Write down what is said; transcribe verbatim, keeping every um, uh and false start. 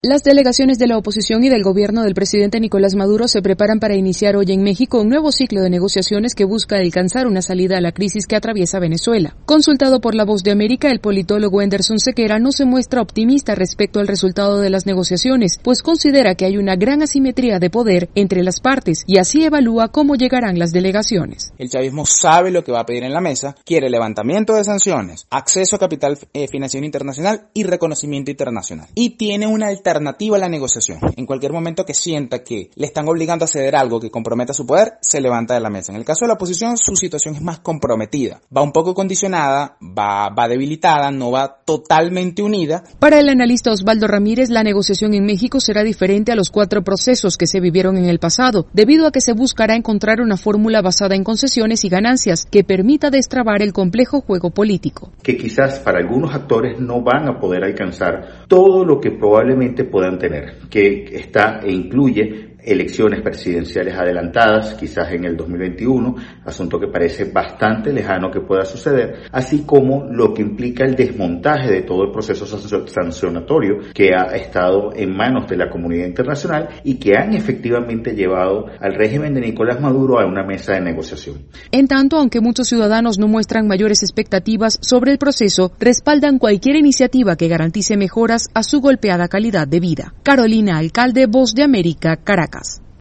Las delegaciones de la oposición y del gobierno del presidente Nicolás Maduro se preparan para iniciar hoy en México un nuevo ciclo de negociaciones que busca alcanzar una salida a la crisis que atraviesa Venezuela. Consultado por La Voz de América, el politólogo Anderson Sequera no se muestra optimista respecto al resultado de las negociaciones, pues considera que hay una gran asimetría de poder entre las partes y así evalúa cómo llegarán las delegaciones. El chavismo sabe lo que va a pedir en la mesa, quiere levantamiento de sanciones, acceso a capital eh, financiero internacional y reconocimiento internacional. Y tiene una alternativa alternativa a la negociación. En cualquier momento que sienta que le están obligando a ceder algo que comprometa su poder, se levanta de la mesa. En el caso de la oposición, su situación es más comprometida. Va un poco condicionada, va, va debilitada, no va totalmente unida. Para el analista Osvaldo Ramírez, la negociación en México será diferente a los cuatro procesos que se vivieron en el pasado, debido a que se buscará encontrar una fórmula basada en concesiones y ganancias que permita destrabar el complejo juego político. Que quizás para algunos actores no van a poder alcanzar todo lo que probablemente puedan tener, que está e incluye elecciones presidenciales adelantadas, quizás en el dos mil veintiuno, asunto que parece bastante lejano que pueda suceder, así como lo que implica el desmontaje de todo el proceso sancionatorio que ha estado en manos de la comunidad internacional y que han efectivamente llevado al régimen de Nicolás Maduro a una mesa de negociación. En tanto, aunque muchos ciudadanos no muestran mayores expectativas sobre el proceso, respaldan cualquier iniciativa que garantice mejoras a su golpeada calidad de vida. Carolina Alcalde, Voz de América, Caracas.